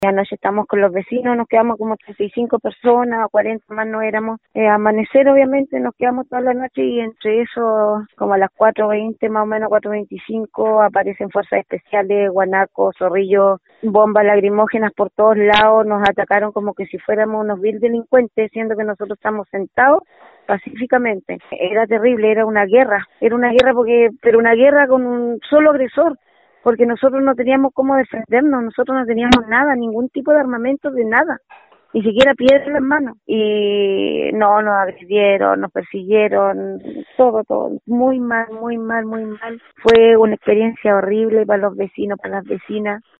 Anoche estamos con los vecinos, nos quedamos como 35 personas, 40 más no éramos. Amanecer, obviamente, nos quedamos toda la noche y entre eso, como a las 4:20, más o menos 4:25, aparecen fuerzas especiales, guanacos, zorrillos, bombas lacrimógenas por todos lados, nos atacaron como que si fuéramos unos vil delincuentes, siendo que nosotros estamos sentados pacíficamente. Era terrible, era una guerra pero una guerra con un solo agresor, porque nosotros no teníamos cómo defendernos, nosotros no teníamos nada, ningún tipo de armamento de nada, ni siquiera piedras en las manos. Y no, nos agredieron, nos persiguieron, todo, muy mal, muy mal, muy mal. Fue una experiencia horrible para los vecinos, para las vecinas.